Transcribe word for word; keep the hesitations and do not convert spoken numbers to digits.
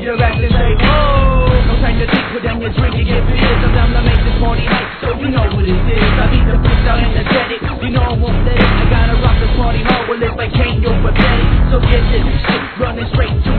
You're acting like, oh, no time to think, put down your drink and get beers. I'm down to make this party hype, so you know what it is. I beat the freestyle energetic, you know I won't let it. I gotta rock this party hard, well if I can't, you're pathetic. So get this shit running straight to